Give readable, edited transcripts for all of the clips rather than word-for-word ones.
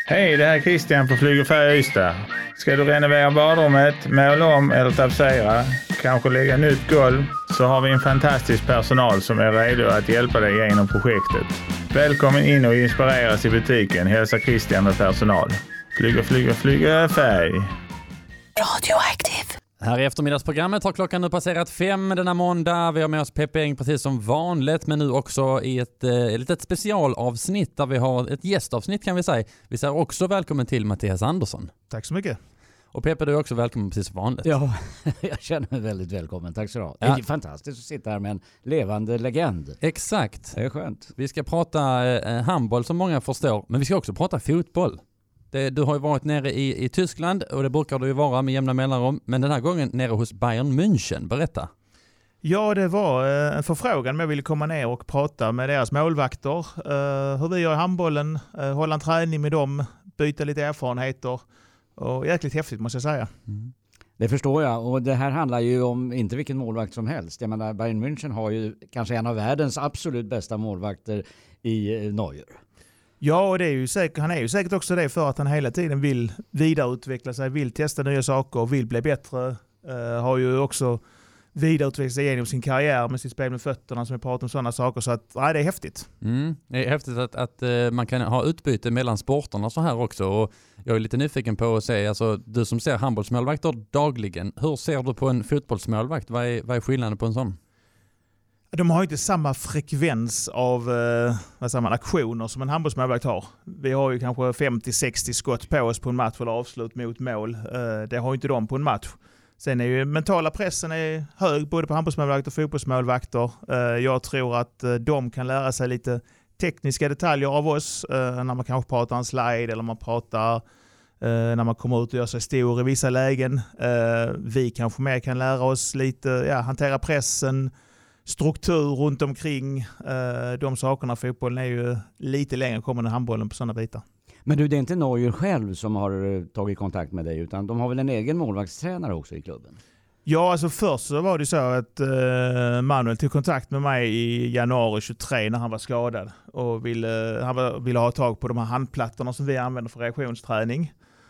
Hej, det här är Christian på Flyg och Färg Ystad. Ska du renovera badrummet, måla om eller tapetsera, kanske lägga nytt golv, så har vi en fantastisk personal som är redo att hjälpa dig genom projektet. Välkommen in och inspireras i butiken, hälsa Christian med personal. Flyga färg. Radioaktiv. Här i eftermiddagsprogrammet har klockan nu passerat 5 denna måndag. Vi har med oss Peppe Eng precis som vanligt, men nu också i ett litet specialavsnitt där vi har ett gästavsnitt kan vi säga. Vi säger också välkommen till Mattias Andersson. Tack så mycket. Och Peppe, du är också välkommen precis som vanligt. Ja, jag känner mig väldigt välkommen. Tack så mycket. Det är fantastiskt att sitta här med en levande legend. Exakt. Det är skönt. Vi ska prata handboll som många förstår, men vi ska också prata fotboll. Du har ju varit nere i Tyskland och det brukar du ju vara med jämna mellanrum. Men den här gången nere hos Bayern München. Berätta. Ja, det var en förfrågan. Jag ville komma ner och prata med deras målvakter. Hur vi gör i handbollen. Hålla en träning med dem. Byta lite erfarenheter. Och jäkligt häftigt måste jag säga. Mm. Det förstår jag. Och det här handlar ju om inte vilken målvakt som helst. Jag menar, Bayern München har ju kanske en av världens absolut bästa målvakter i Neuer. Ja, och det är ju säkert, han är ju säkert också det för att han hela tiden vill vidareutveckla sig, vill testa nya saker och vill bli bättre. Har ju också vidareutvecklat sig genom sin karriär med sitt spel med fötterna som vi pratar om sådana saker. Så att, det är häftigt. Det är häftigt att man kan ha utbyte mellan sporterna så här också. Och jag är lite nyfiken på att se, alltså, du som ser handbollsmålvakter dagligen, hur ser du på en fotbollsmålvakt? Vad är skillnaden på en sån? De har inte samma frekvens av aktioner som en handbollsmålvakt har. Vi har ju kanske 50-60 skott på oss på en match eller avslut mot mål. Det har inte de på en match. Sen är ju mentala pressen är hög både på handbollsmålvakter och fotbollsmålvakter. Jag tror att de kan lära sig lite tekniska detaljer av oss när man kanske pratar en slide eller man pratar när man kommer ut och gör sig stor i vissa lägen. Vi kanske mer kan lära oss lite hantera pressen, struktur runt omkring de sakerna. Fotbollen är ju lite längre kommande än handbollen på sådana bitar. Men du, det är inte Neuer själv som har tagit kontakt med dig utan de har väl en egen målvaktstränare också i klubben? Ja, alltså först så var det så att Manuel tog kontakt med mig i januari 23 när han var skadad och ville ha tag på de här handplattorna som vi använder för reaktionsträning.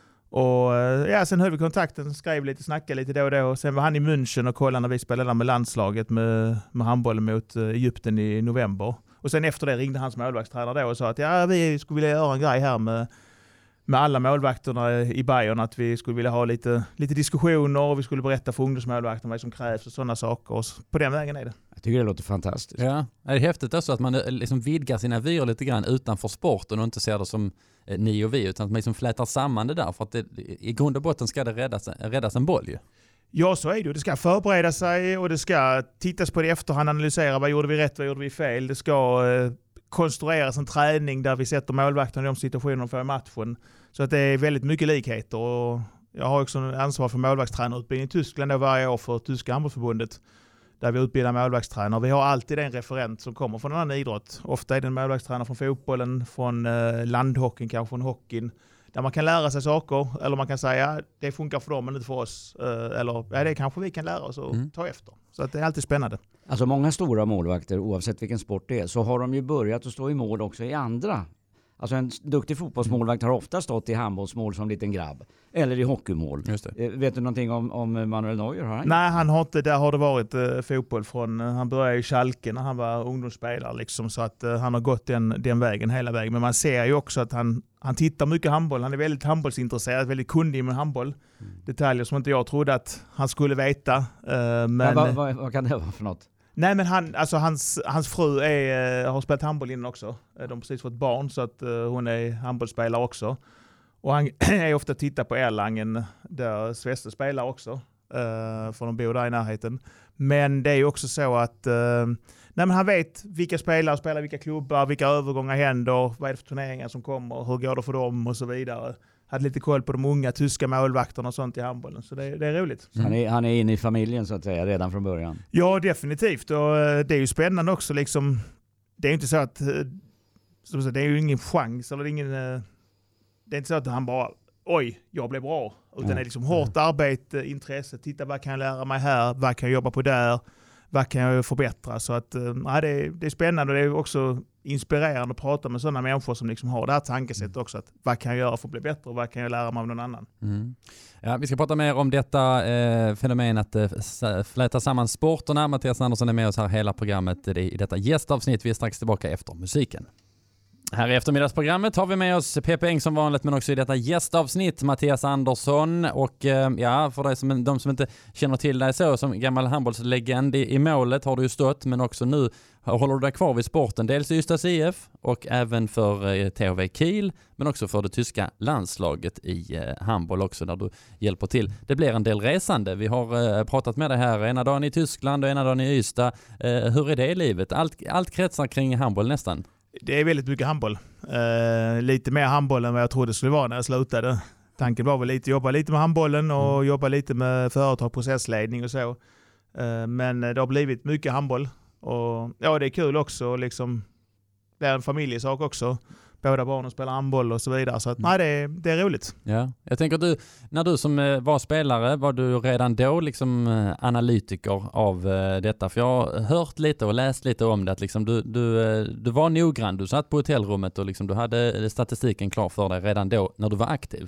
Och sen höll vi kontakten, skrev lite, snackade lite då och då. Sen var han i München och kollade när vi spelade med landslaget med handbollen mot Egypten i november. Och sen efter det ringde hans målvaktstränare då och sa att vi skulle vilja göra en grej här med alla målvakterna i Bayern. Att vi skulle vilja ha lite diskussioner och vi skulle berätta för ungdomsmålvakterna vad som krävs och sådana saker. Och på den vägen är det. Jag tycker det låter fantastiskt. Ja, det är häftigt också att man liksom vidgar sina vyer lite grann utanför sporten och inte ser det som ni och vi, utan att man liksom flätar samman det där. För att i grund och botten ska det räddas en boll ju. Ja, så är det. Det ska förbereda sig och det ska tittas på det i efterhand, analysera vad gjorde vi rätt, vad gjorde vi fel. Det ska konstrueras en träning där vi sätter målvakterna i de situationerna för matchen. Så att det är väldigt mycket likheter. Och jag har också ansvar för målvaktstränarutbildning i Tyskland varje år för Tyska handbollsförbundet. Där vi utbildar målvaktstränare. Vi har alltid en referent som kommer från en annan idrott. Ofta är det en målvaktstränare från fotbollen, från landhockeyn, kanske från hockeyn. Där man kan lära sig saker, eller man kan säga det funkar för dem men inte för oss. Eller det kanske vi kan lära oss och ta efter. Så att det är alltid spännande. Alltså många stora målvakter, oavsett vilken sport det är, så har de ju börjat att stå i mål också i andra. Alltså en duktig fotbollsmålvakt har ofta stått i handbollsmål som liten grabb. Eller i hockeymål. Just det. Vet du någonting om Manuel Neuer? Har han? Nej, han har inte. Där har det varit fotboll från. Han började i Schalke när han var ungdomsspelare. Liksom, så att han har gått den vägen hela vägen. Men man ser ju också att han tittar mycket handboll. Han är väldigt handbollsintresserad, väldigt kunnig med handboll. Detaljer som inte jag trodde att han skulle veta. Men vad kan det vara för något? Nej, men hans fru har spelat handboll innan också. De har precis fått barn så att hon är handbollsspelare också. Och han är ofta tittar på Erlangen där Sveste spelar också. För de bor där i närheten. Men det är ju också så att men han vet vilka spelare spelar vilka klubbar, vilka övergångar händer, vad är det för turneringar som kommer, hur går det för dem och så vidare. Hade lite koll på de unga tyska målvakterna och sånt i handbollen. Så det är roligt. Så han är inne i familjen så att säga redan från början? Ja, definitivt. Och det är ju spännande också. Liksom, det är inte så att det är ju ingen chans. Eller det är inte så att han bara jag blev bra. Utan det är liksom hårt arbete, intresse. Titta, vad kan jag lära mig här? Vad kan jag jobba på där? vad kan jag förbättra? Så att, det är spännande och det är också inspirerande att prata med sådana människor som liksom har det här tankesättet också. Att vad kan jag göra för att bli bättre och vad kan jag lära mig av någon annan? Mm. Ja, vi ska prata mer om detta fenomen att fläta samman sporterna. Mattias Andersson är med oss här hela programmet i detta gästavsnitt. Vi är strax tillbaka efter musiken. Här i eftermiddagsprogrammet har vi med oss Pepe Eng som vanligt, men också i detta gästavsnitt Mattias Andersson. Och för dig de som inte känner till dig så, som gammal handbollslegend i målet har du ju stått, men också nu håller du dig kvar vid sporten. Dels i Ystads IF och även för THW Kiel, men också för det tyska landslaget i handboll också, där du hjälper till. Det blir en del resande. Vi har pratat med dig här ena dagen i Tyskland och ena dagen i Ystad. Hur är det i livet? Allt kretsar kring handboll nästan. Det är väldigt mycket handboll. Lite mer handboll än vad jag trodde det skulle vara när jag slutade. Tanken var väl jobba lite med handbollen och jobba lite med företag, processledning och så. Men det har blivit mycket handboll. Och ja, det är kul också. Liksom, det är en familjesak också. Båda barnen spelar handboll och så vidare. Så att, det är roligt. Ja. Jag tänker när du som var spelare, var du redan då liksom analytiker av detta? För jag har hört lite och läst lite om det. Att liksom du var noggrann. Du satt på hotellrummet och liksom du hade statistiken klar för dig redan då när du var aktiv.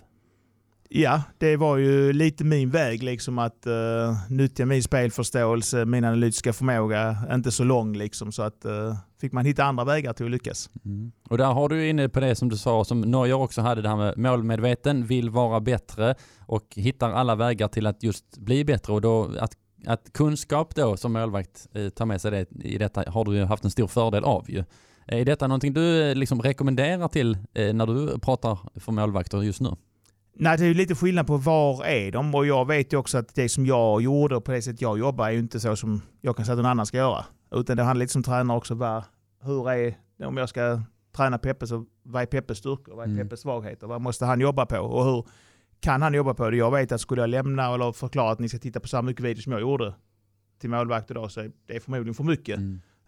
Ja, det var ju lite min väg liksom att nyttja min spelförståelse, min analytiska förmåga, inte så lång liksom, så att fick man hitta andra vägar till att lyckas. Mm. Och där har du inne på det som du sa, som Neuer också hade, det här med målmedveten, vill vara bättre och hittar alla vägar till att just bli bättre, och då att kunskap då som målvakt tar med sig det i detta har du ju haft en stor fördel av ju. Är detta någonting du liksom rekommenderar till när du pratar för målvakter just nu? Nej, det är ju lite skillnad på var är de, och jag vet ju också att det som jag gjorde och på det sättet jag jobbar är ju inte så som jag kan säga att någon annan ska göra. Utan det handlar lite som tränare också, om jag ska träna Peppe, så vad är Peppes styrkor, vad är Peppes svagheter, vad måste han jobba på och hur kan han jobba på det? Jag vet att skulle jag lämna eller förklara att ni ska titta på samma mycket video som jag gjorde till målvakt idag, så det är förmodligen för mycket.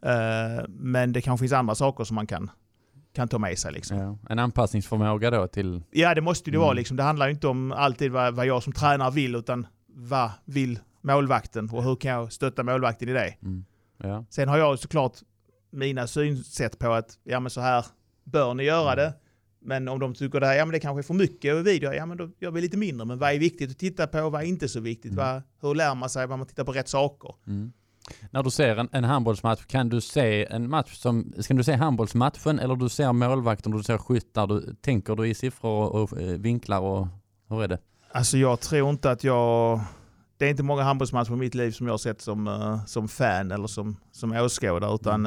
Men det kanske finns andra saker som man kan ta med sig. Liksom. Ja. En anpassningsförmåga då till... Ja, det måste det vara. Liksom. Det handlar ju inte om alltid vad jag som tränare vill, utan vad vill målvakten och hur kan jag stötta målvakten i det. Ja. Sen har jag såklart mina synsätt på att men så här bör ni göra det. Men om de tycker det det kanske är för mycket video, men då gör vi lite mindre. Men vad är viktigt att titta på, vad är inte så viktigt? Hur lär man sig, vad man tittar på rätt saker? När du ser en handbollsmatch, kan du se en match ska du se handbollsmatchen eller du ser målvakten, du ser skyttar, tänker du i siffror och vinklar och hur är det? Alltså jag tror inte att det är inte många handbollsmatcher i mitt liv som jag har sett som fan eller som åskådare, utan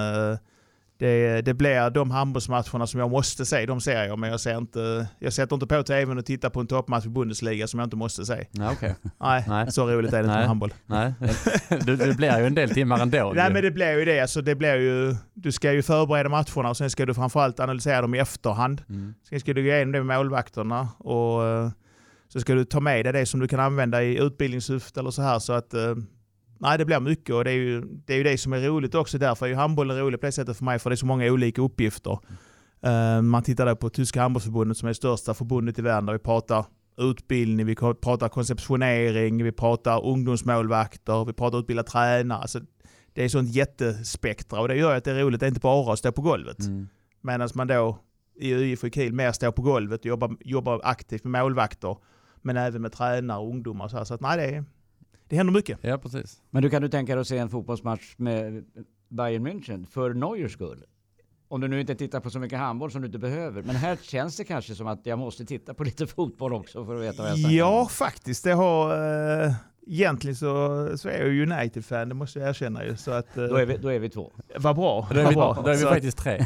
det blir de handbollsmatcherna som jag måste se, de ser jag, men jag sätter inte på tvn och tittar på en toppmatch i Bundesliga som jag inte måste se. Ja, okay. Nej, så roligt är det inte med handboll. Nej, det blir ju en del timmar ändå. Nej, men det blir ju det. Alltså, du ska ju förbereda matcherna och sen ska du framförallt analysera dem i efterhand. Sen ska du gå igenom det med målvakterna och så ska du ta med dig det som du kan använda i utbildningssyfte eller så här, så att det blir mycket, och det är ju det som är roligt också. Därför är ju handbollen rolig på det sättet för mig, för det är så många olika uppgifter. Man tittar där på Tyska handbollsförbundet som är det största förbundet i världen, där vi pratar utbildning, vi pratar konceptionering, vi pratar ungdomsmålvakter, vi pratar utbilda tränare. Alltså, det är sånt jättespektra, och det gör att det är roligt. Det är inte bara att stå på golvet. Medan man då i UIF och Kiel mer står på golvet och jobbar aktivt med målvakter, men även med tränare och ungdomar. Så att det händer mycket. Ja, precis. Men kan du tänka dig att se en fotbollsmatch med Bayern München för Neuers skull? Om du nu inte tittar på så mycket handboll som du inte behöver. Men här känns det kanske som att jag måste titta på lite fotboll också för att veta vad jag snackar om. Ja, faktiskt. Det har... Egentligen så är jag ju United-fan, det måste jag erkänna ju. Så att, då är vi två. Vad bra. Då är vi faktiskt tre.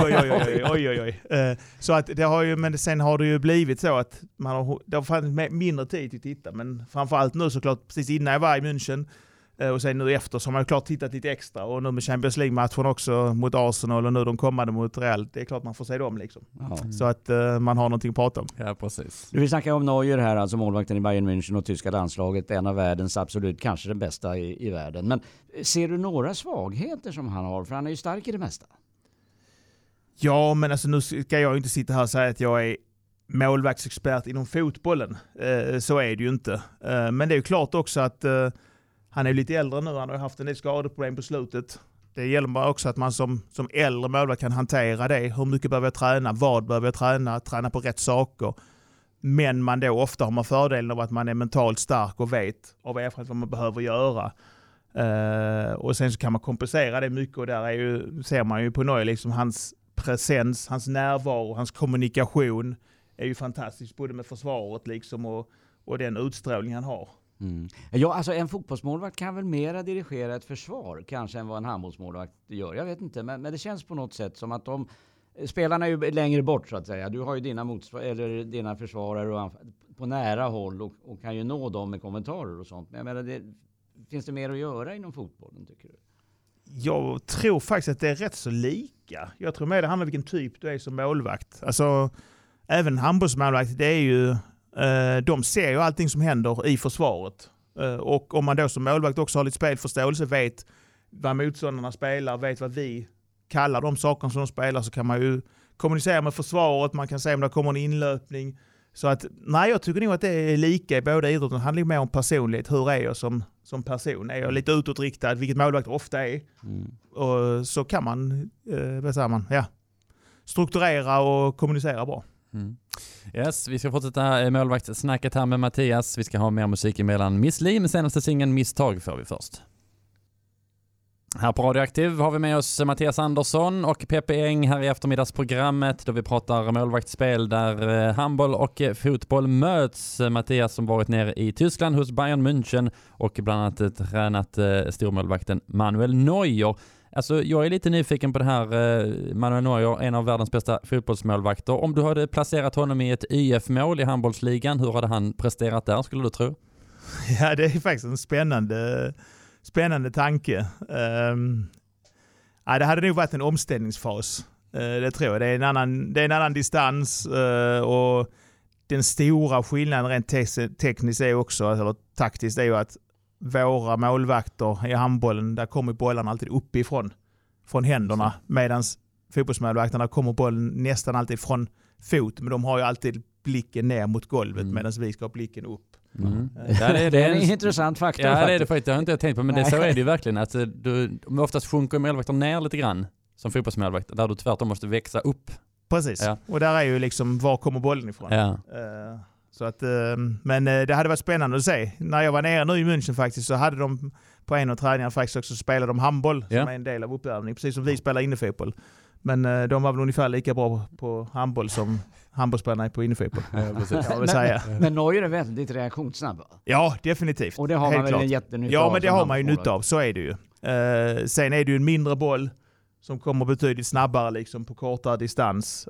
Oj. Så att det har ju, men sen har det ju blivit så att det har funnits mindre tid till att titta. Men framförallt nu såklart, precis innan jag var i München och sen nu efter, så har man ju klart tittat lite extra. Och nu med Champions League-matchen också mot Arsenal och nu de kommande mot Real. Det är klart man får se dem liksom. Så att man har någonting att prata om. Ja, precis. Vi snackar om Neuer här, alltså målvakten i Bayern München och tyska landslaget. En av världens absolut, kanske den bästa i världen. Men ser du några svagheter som han har? För han är ju stark i det mesta. Ja, men alltså nu ska jag inte sitta här och säga att jag är målvaktsexpert inom fotbollen. Så är det ju inte. Men det är ju klart också att Han är lite äldre nu, han har haft en del skadeproblem på slutet. Det gäller bara också att man som äldre målvakt kan hantera det. Hur mycket behöver jag träna? Vad behöver jag träna på rätt saker? Men man då ofta har man fördelen av att man är mentalt stark och vet av erfarenhet vad man behöver göra. Och sen så kan man kompensera det mycket, och där ser man ju på Neuer liksom hans presens, hans närvaro, hans kommunikation är ju fantastisk, både med försvaret liksom och den utstrålning han har. Ja, alltså en fotbollsmålvakt kan väl mera dirigera ett försvar kanske än vad en handbollsmålvakt gör. Jag vet inte, men det känns på något sätt som att spelarna är ju längre bort så att säga. Du har ju dina försvarare på nära håll och kan ju nå dem med kommentarer och sånt. Men jag menar, finns det mer att göra inom fotbollen, tycker du? Jag tror faktiskt att det är rätt så lika. Jag tror mer det handlar om vilken typ du är som målvakt. Alltså, även handbollsmålvakt, det är ju de ser ju allting som händer i försvaret. Och om man då som målvakt också har lite spelförståelse, vet vad motståndarna spelar, vet vad vi kallar de saker som de spelar, så kan man ju kommunicera med försvaret, man kan se om det kommer en inlöpning. Så att, nej, jag tycker nog att det är lika i båda idrotten. Det handlar mer om personlighet. Hur är jag som person? Är jag lite utåtriktad, vilket målvakt ofta är? Och så kan man, strukturera och kommunicera bra. Yes, vi ska fortsätta målvaktssnacket här med Mattias. Vi ska ha mer musik emellan. Miss Li med senaste singeln Misstag får vi först. Här på Radioaktiv har vi med oss Mattias Andersson och Peppe Eng här i eftermiddagsprogrammet då vi pratar målvaktsspel där handboll och fotboll möts. Mattias som varit nere i Tyskland hos Bayern München och bland annat tränat stormålvakten Manuel Neuer. Alltså, jag är lite nyfiken på det här. Manuel Neuer, en av världens bästa fotbollsmålvakter. Om du hade placerat honom i ett IF-mål i handbollsligan, hur hade han presterat där, skulle du tro? Ja, det är faktiskt en spännande tanke. Det hade nog varit en omställningsfas. Det tror jag. Det är en annan distans och den stora skillnaden rent tekniskt är också, eller taktiskt, är ju att våra målvakter i handbollen, där kommer bollen alltid uppifrån från händerna, medan fotbollsmålvakterna kommer bollen nästan alltid från fot, men de har ju alltid blicken ner mot golvet medan vi ska ha blicken upp. Ja, det är en intressant faktor. Ja, det är det faktiskt. Jag har inte tänkt på, men så är det ju verkligen. Att oftast sjunker målvakter ner lite grann som fotbollsmålvakt, där du tvärtom måste växa upp. Precis. Ja. Och där är ju liksom, var kommer bollen ifrån? Ja. Så att, men det hade varit spännande att se. När jag var nere nu i München faktiskt, så hade de på en av träningarna faktiskt också spelat de handboll som är en del av uppvärmningen, precis som vi spelar innefotboll. Men de var väl ungefär lika bra på handboll som handbollsspelarna är på innefotboll. Men Neuer är väldigt reaktionssnabb. Ja, definitivt. Och det har man väl en jättenytta av. Ja, men det har man ju nytta av, så är det ju. Sen är det ju en mindre boll som kommer betydligt snabbare liksom, på kortare distans.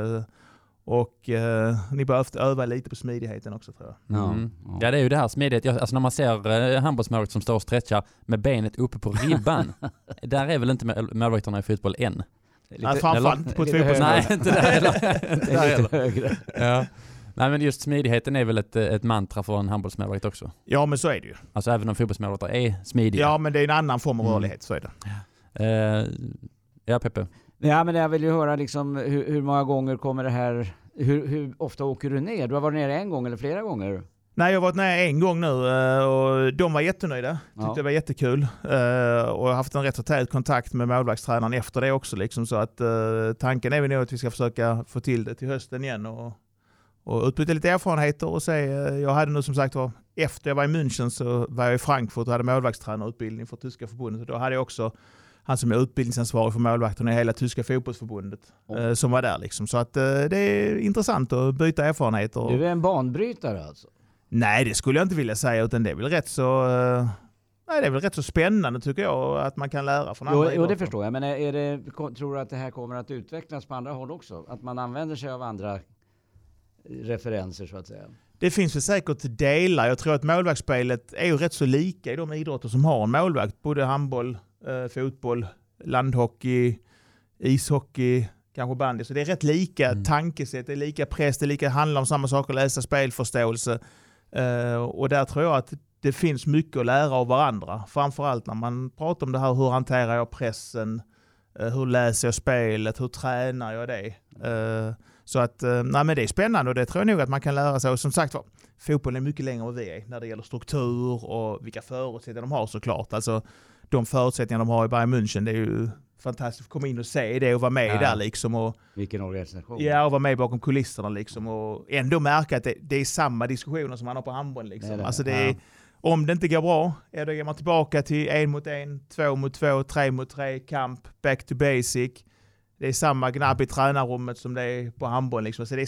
Och ni behöver öva lite på smidigheten också, tror jag. Ja, det är ju det här smidighet. Alltså när man ser handbollsmålvakt som står och stretchar med benet uppe på ribban, där är väl inte målvakterna i fotboll än. Framförallt på ett fotbollsmål. Nej, inte där heller. Det är lite högre. Ja. Nej, men just smidigheten är väl ett mantra för en handbollsmålvakt också. Ja, men så är det ju. Alltså även om fotbollsmålvakter är smidiga. Ja, men det är en annan form av rörlighet, så är det. Ja, Peppe. Ja, men jag vill ju höra liksom, hur många gånger kommer det här... Hur ofta åker du ner? Du har varit nere en gång eller flera gånger? Nej, jag har varit nere en gång nu och de var jättenöjda. Tyckte det var jättekul. Och jag har haft en rätt så tät kontakt med målvaktstränaren efter det också. Liksom, så att tanken är väl nu att vi ska försöka få till det till hösten igen och utbyta lite erfarenheter och se. Jag hade nu som sagt efter jag var i München så var jag i Frankfurt och hade målvaktstränarutbildning för tyska förbundet. Och då hade jag också han som är utbildningsansvarig för målvakterna i hela tyska fotbollsförbundet som var där. Liksom. Så att det är intressant att byta erfarenheter. Du är en banbrytare alltså? Nej, det skulle jag inte vilja säga, utan det är väl rätt så spännande tycker jag att man kan lära från andra. Jo, det förstår jag. Men tror du att det här kommer att utvecklas på andra håll också? Att man använder sig av andra referenser så att säga? Det finns väl säkert delar. Jag tror att målvaktsspelet är ju rätt så lika i de idrotter som har en målvakt. Både handboll, fotboll, landhockey, ishockey, kanske bandy. Så det är rätt lika tankesätt, det är lika press, det är lika handlar om samma saker, läsa spelförståelse. Och där tror jag att det finns mycket att lära av varandra. Framförallt när man pratar om det här, hur hanterar jag pressen, hur läser jag spelet, hur tränar jag det. Så att, nej, men det är spännande och det tror jag nog att man kan lära sig. Och som sagt, fotbollen är mycket längre än vad vi är när det gäller struktur och vilka förutsättningar de har såklart. Alltså de förutsättningar de har i Bayern München, det är ju fantastiskt att komma in och se det och vara med där liksom. Och, vilken organisation. Ja, och vara med bakom kulisserna liksom. Och ändå märka att det är samma diskussioner som man har på handboll liksom. Alltså det är, om det inte går bra, då går man tillbaka till 1 mot 1, 2 mot 2, 3 mot 3, kamp, back to basic. Det är samma gnabb i tränarrummet som det är på handboll liksom. Så det är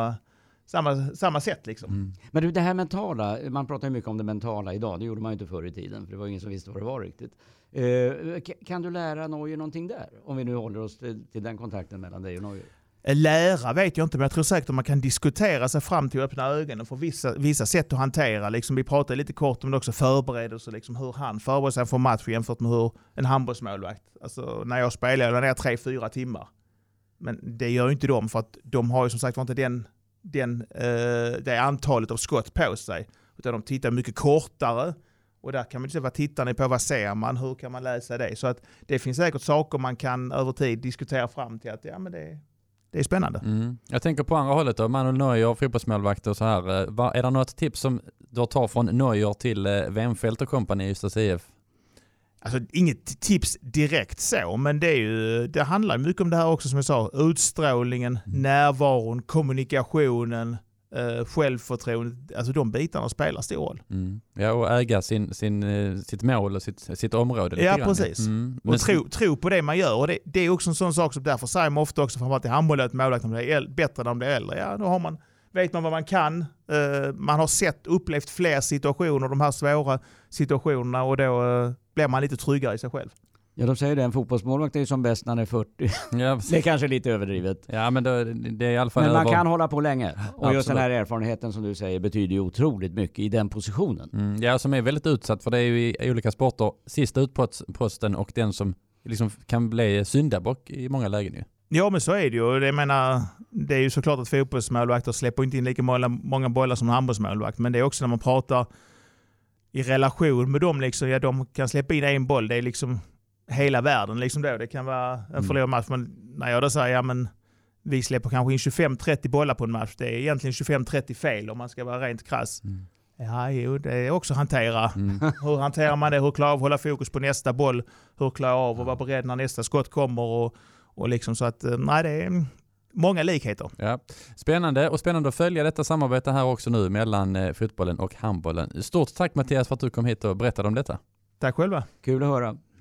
samma sätt liksom. Men du, det här mentala, man pratar ju mycket om det mentala idag. Det gjorde man ju inte förr i tiden, för det var ingen som visste vad det var riktigt. Kan du lära Neuer någonting där? Om vi nu håller oss till den kontakten mellan dig och Neuer. Lära vet jag inte, men jag tror säkert att man kan diskutera sig fram till att öppna ögonen för vissa sätt att hantera. Liksom, vi pratade lite kort om det också, förberedelse, liksom, hur han förbereder sig för match jämfört med hur en handbollsmålvakt. Alltså, när jag spelar, jag la ner 3-4 timmar. Men det gör ju inte de, för att de har ju som sagt inte det antalet av skott på sig. Utan de tittar mycket kortare. Och där kan man ju se vad tittar ni på, vad ser man, hur kan man läsa det. Så att det finns säkert saker man kan över tid diskutera fram till att ja, men det är spännande. Jag tänker på andra hållet då, Manuel Neuer, fotbollsmålvakter och så här. Är det något tips som du tar från Neuer till Wemfeld och kompani i Ystad IF? Alltså inget tips direkt så, men det handlar mycket om det här också som jag sa. Utstrålningen, närvaron, kommunikationen, självförtroende. Alltså de bitarna spelar stor roll. Ja, och äga sitt mål och sitt område. Ja, precis. Och tro på det man gör. Och det är också en sån sak som därför säger man ofta också, framförallt i handboll, att målvakten blir bättre när de blir äldre. Ja, då vet man vad man kan. Man har upplevt fler situationer, de här svåra situationerna, och då blir man lite tryggare i sig själv. Ja, de säger det. En fotbollsmålvakt är ju som bäst när han är 40. Ja, det är kanske lite överdrivet. Ja, men det är i alla fall... Men man kan hålla på länge. Och absolut. Just den här erfarenheten som du säger betyder ju otroligt mycket i den positionen. Ja, som är väldigt utsatt, för det är ju i olika sporter sista utposten och den som liksom kan bli syndabock i många lägen ju. Ja, men så är det ju. Det är ju såklart att fotbollsmålvakter släpper inte in lika många bollar som en handbollsmålvakt. Men det är också när man pratar i relation med dem, liksom, ja, de kan släppa in en boll. Det är liksom hela världen liksom då. Det kan vara en förlorad match. Men när jag då säger, ja, men vi släpper kanske in 25-30 bollar på en match. Det är egentligen 25-30 fel om man ska vara rent krass. Ja, jo, det är också hantera. Hur hanterar man det? Hur klarar av att hålla fokus på nästa boll? Hur klarar av att vara beredd när nästa skott kommer? Och liksom så att, nej, det är många likheter. Ja. Spännande att följa detta samarbete här också nu mellan fotbollen och handbollen. Stort tack Mattias för att du kom hit och berättade om detta. Tack själva. Kul att höra.